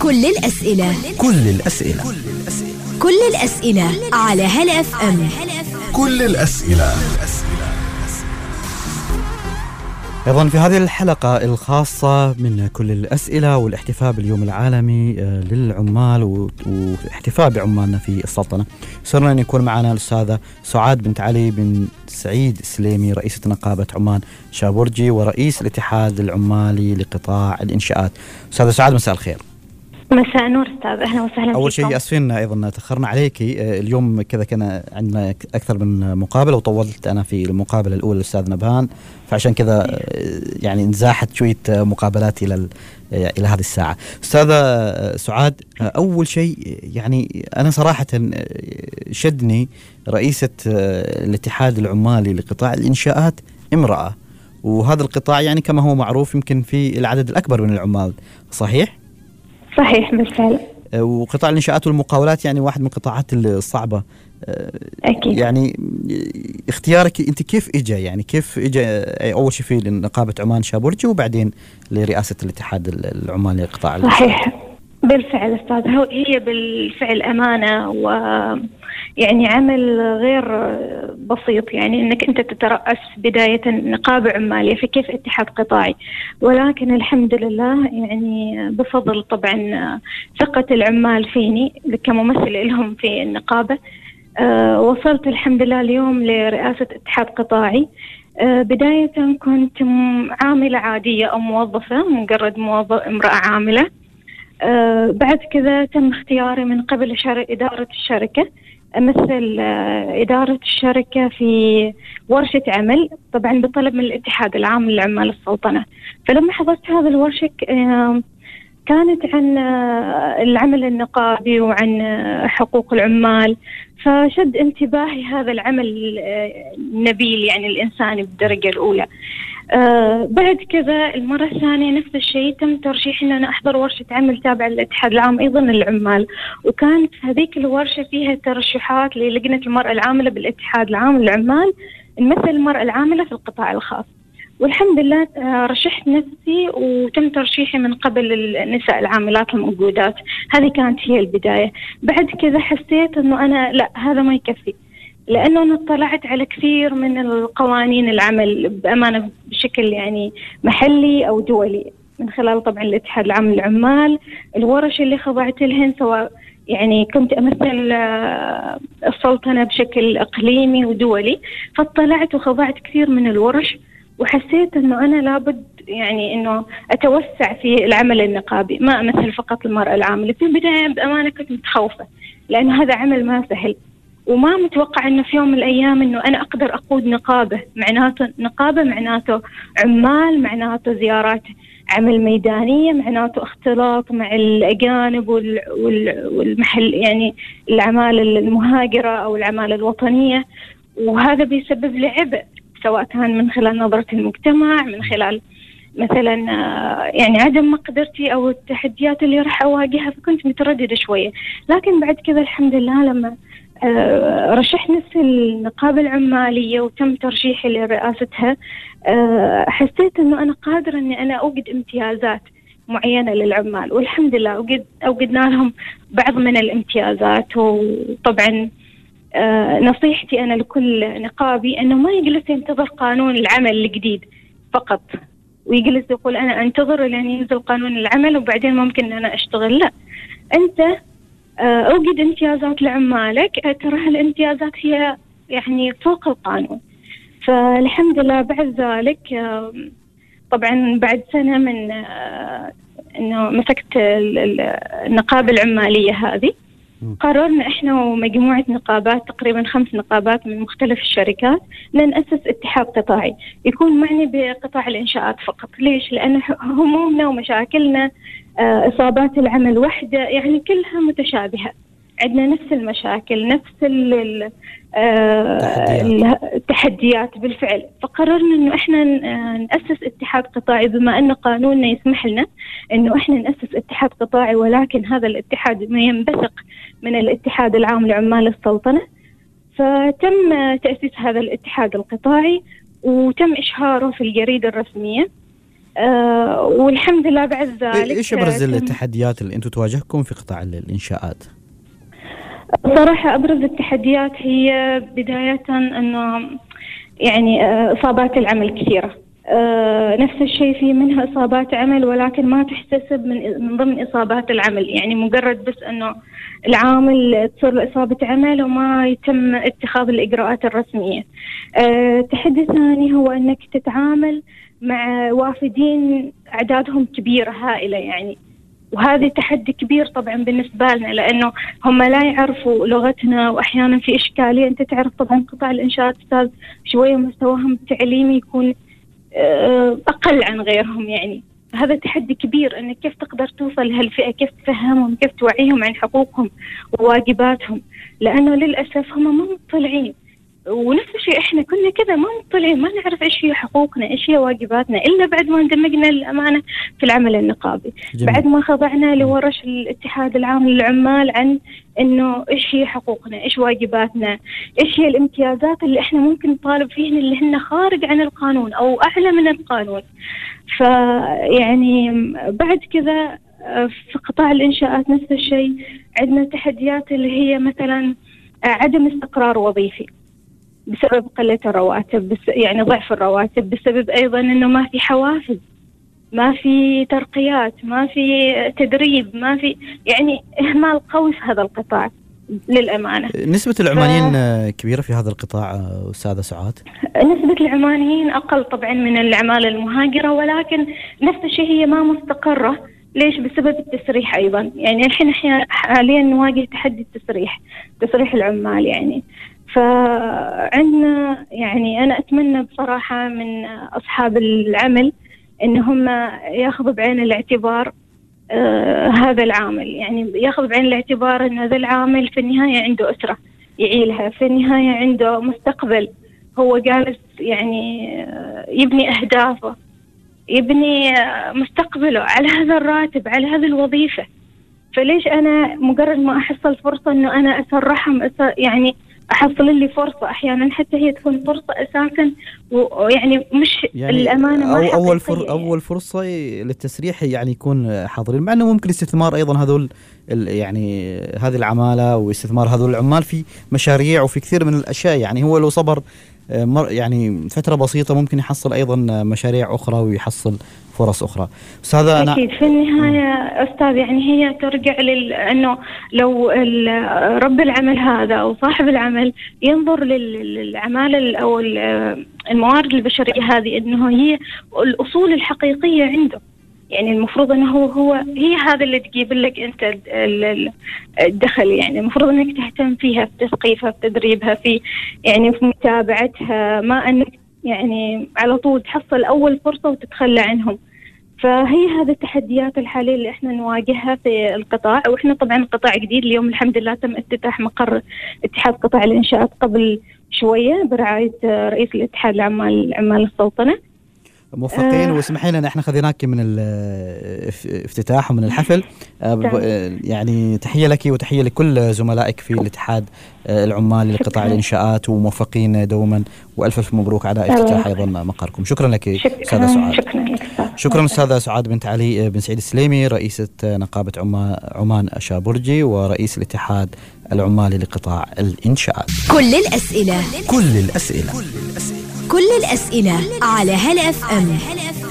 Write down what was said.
كل الأسئلة على هلا اف ام. كل الأسئلة. أيضا في هذه الحلقة الخاصة من كل الأسئلة والاحتفاء باليوم العالمي للعمال واحتفاء بعمالنا في السلطنة، سرنا أن يكون معنا الأستاذة سعاد بنت علي بن سعيد السليمي، رئيسة نقابة عمان شابورجي ورئيس الاتحاد العمالي لقطاع الإنشاءات. أستاذة سعاد، مساء الخير. مساء نور أستاذ، أهلا وسهلا. أول شيء أسفين أيضا تأخرنا عليكي، اليوم كذا كان عندنا أكثر من مقابلة وطولت أنا في المقابلة الأولى الأستاذ نبهان، فعشان كذا يعني انزاحت شوية مقابلات إلى هذه الساعة. أستاذة سعاد، أول شيء يعني أنا صراحة شدني رئيسة الاتحاد العمالي لقطاع الإنشاءات امرأة، وهذا القطاع يعني كما هو معروف يمكن في العدد الأكبر من العمال، صحيح؟ صحيح بالفعل. وقطاع الإنشاءات والمقاولات يعني واحد من القطاعات الصعبة. أكيد. يعني اختيارك أنت كيف إجا، يعني كيف إجا أول شيء في نقابة عمان شابورجي وبعدين لرئاسة الاتحاد العمالي لقطاع صحيح بالفعل أستاذ، هي بالفعل أمانة ويعني عمل غير بسيط، يعني أنك أنت تترأس بداية نقابة عمالية في كيف اتحاد قطاعي، ولكن الحمد لله يعني بفضل طبعا ثقة العمال فيني كممثل لهم في النقابة، وصلت الحمد لله اليوم لرئاسة اتحاد قطاعي. بداية كنت عاملة عادية أو موظفة، مجرد امرأة عاملة. بعد كذا تم اختياري من قبل إدارة الشركة أمثل إدارة الشركة في ورشة عمل، طبعا بطلب من الاتحاد العام للعمال السلطنة. فلما حضرت هذا الورشة كانت عن العمل النقابي وعن حقوق العمال، فشد انتباهي هذا العمل النبيل يعني الإنساني بالدرجة الأولى. بعد كذا المرة الثانية نفس الشيء، تم ترشيح أن أنا أحضر ورشة عمل تابعة للاتحاد العام أيضا للعمال، وكانت هذيك الورشة فيها ترشيحات للجنة المرأة العاملة بالاتحاد العام للعمال مثل المرأة العاملة في القطاع الخاص. والحمد لله رشحت نفسي وتم ترشيحي من قبل النساء العاملات الموجودات. هذه كانت هي البداية. بعد كذا حسيت أنه أنا لا، هذا ما يكفي، لأنه أنا اطلعت على كثير من القوانين العمل بأمانة بشكل يعني محلي أو دولي، من خلال طبعا الاتحاد العام للعمال، الورش اللي خضعت لهن، سواء يعني كنت أمثل السلطنة بشكل إقليمي ودولي، فاطلعت وخضعت كثير من الورش، وحسيت أنه أنا لابد يعني أنه أتوسع في العمل النقابي، ما أمثل فقط المرأة العاملة. في البداية بأمانة كنت متخوفة، لأنه هذا عمل ما سهل، وما متوقع أنه في يوم من الأيام أنه أنا أقدر أقود نقابة. نقابة معناته عمال، معناته زيارات عمل ميدانية، معناته اختلاط مع الأجانب والمحل، يعني الأعمال المهاجرة أو الأعمال الوطنية، وهذا بيسبب لي عبء، سواء كان من خلال نظرة المجتمع، من خلال مثلا يعني عدم مقدرتي أو التحديات اللي راح أواجهها، فكنت مترددة شوية. لكن بعد كذا الحمد لله لما رشحت نفسي النقابة العمالية وتم ترشيحي لرئاستها، حسيت أنه أنا قادرة أني أنا أوجد امتيازات معينة للعمال، والحمد لله أوجدنا لهم بعض من الامتيازات. وطبعا نصيحتي أنا لكل نقابي أنه ما يجلس ينتظر قانون العمل الجديد فقط ويجلس يقول أنا أنتظر لأن ينزل قانون العمل وبعدين ممكن أن أنا أشتغل. لا، أنت أوجد امتيازات لعمالك، ترى الامتيازات هي يعني فوق القانون. فالحمد لله بعد ذلك طبعا بعد سنة من أنه مسكت النقابة العمالية هذه، قررنا إحنا ومجموعة نقابات، تقريبا 5 نقابات من مختلف الشركات، لنأسس اتحاد قطاعي يكون معني بقطاع الإنشاءات فقط. ليش؟ لأن همومنا ومشاكلنا إصابات العمل وحدة، يعني كلها متشابهة، عندنا نفس المشاكل، نفس التحديات بالفعل. فقررنا إنه إحنا نأسس اتحاد قطاعي، بما أن قانوننا يسمح لنا إنه إحنا نأسس اتحاد قطاعي، ولكن هذا الاتحاد ما ينبثق من الاتحاد العام لعمال السلطنة. فتم تأسيس هذا الاتحاد القطاعي وتم إشهاره في الجريدة الرسمية. والحمد لله بعد ذلك. إيش أبرز التحديات اللي أنتم تواجهكم في قطاع الإنشاءات؟ صراحة أبرز التحديات هي بداية أنه يعني إصابات العمل كثيرة. نفس الشيء في منها إصابات عمل ولكن ما تحتسب من ضمن إصابات العمل، يعني مجرد بس أنه العامل تصير إصابة عمل وما يتم اتخاذ الإجراءات الرسمية. تحدي ثاني هو أنك تتعامل مع وافدين أعدادهم كبيرة هائلة يعني، وهذا تحدي كبير طبعا بالنسبة لنا لأنه هم لا يعرفوا لغتنا وأحيانا في إشكالية. أنت تعرف طبعا قطاع الإنشاءات أستاذ شوية مستواهم التعليمي يكون أقل عن غيرهم، يعني هذا تحدي كبير أنك كيف تقدر توصل لهالفئة، كيف تفهمهم، كيف توعيهم عن حقوقهم وواجباتهم، لأنه للأسف هم ما مطلعين. ونفس الشيء احنا كنا كذا ما مطلعين، ما نعرف ايش هي حقوقنا ايش هي واجباتنا الا بعد ما اندمجنا للامانه في العمل النقابي. جميل. بعد ما خضعنا لورش الاتحاد العام للعمال عن انه ايش هي حقوقنا ايش واجباتنا ايش هي الامتيازات اللي احنا ممكن نطالب فيهن اللي هن خارج عن القانون او اعلى من القانون. فيعني بعد كذا في قطاع الانشاءات نفس الشيء عندنا تحديات اللي هي مثلا عدم استقرار وظيفي بسبب قلة الرواتب، يعني ضعف الرواتب، بسبب أيضا أنه ما في حوافز، ما في ترقيات، ما في تدريب، ما في يعني إهمال قوي في هذا القطاع للأمانة. نسبة العمانيين كبيرة في هذا القطاع أستاذة سعاد؟ نسبة العمانيين أقل طبعا من العمالة المهاجرة، ولكن نفس الشيء هي ما مستقرة. ليش؟ بسبب التسريح أيضا، يعني الحين حاليا نواجه تحدي تسريح العمال يعني. فعندنا يعني أنا أتمنى بصراحة من أصحاب العمل إنهم ياخذوا بعين الاعتبار هذا العامل، يعني ياخذ بعين الاعتبار إن هذا العامل في النهاية عنده أسرة يعيلها، في النهاية عنده مستقبل، هو جالس يعني يبني أهدافه، يبني مستقبله على هذا الراتب، على هذه الوظيفة. فليش أنا مجرد ما أحصل فرصة إنه أنا أسرحهم يعني أحصل لي فرصة، أحيانا حتى هي تكون فرصة أساسا ويعني مش يعني الأمانة ما أول فرصة للتسريح يعني يكون حاضرين، مع أنه ممكن استثمار أيضا هذول يعني هذه العمالة واستثمار هذول العمال في مشاريع وفي كثير من الأشياء. يعني هو لو صبر يعني فترة بسيطة ممكن يحصل أيضا مشاريع أخرى ويحصل فرص أخرى. بس هذا أكيد في النهاية أستاذ يعني هي ترجع أنه لو رب العمل هذا أو صاحب العمل ينظر للعمالة أو الموارد البشرية هذه أنه هي الأصول الحقيقية عنده، يعني المفروض أنه هي هذا اللي تجيب لك أنت الدخل، يعني المفروض أنك تهتم فيها في تثقيفها في تدريبها في يعني في متابعتها، ما أنك يعني على طول تحصل أول فرصة وتتخلى عنهم. فهي هذه التحديات الحالية اللي احنا نواجهها في القطاع. وإحنا طبعا قطاع جديد، اليوم الحمد لله تم افتتاح مقر اتحاد قطاع الإنشاءات قبل شوية برعاية رئيس الاتحاد عمال السلطنة. موفقين. واسمحي لنا احنا خذيناك من الافتتاح ومن الحفل، يعني تحية لك وتحية لكل زملائك في الاتحاد العمال لقطاع الإنشاءات، وموفقين دوما، وألف ألف مبروك على افتتاح أيضا مقركم. شكرا لك أستاذة سعاد. شكرا أستاذة سعاد بنت علي بن سعيد السليمي، رئيسة نقابة عمان شابرجي ورئيس الاتحاد العمالي لقطاع الإنشاءات. كل الأسئلة كل الأسئلة كل الأسئلة على هلا FM.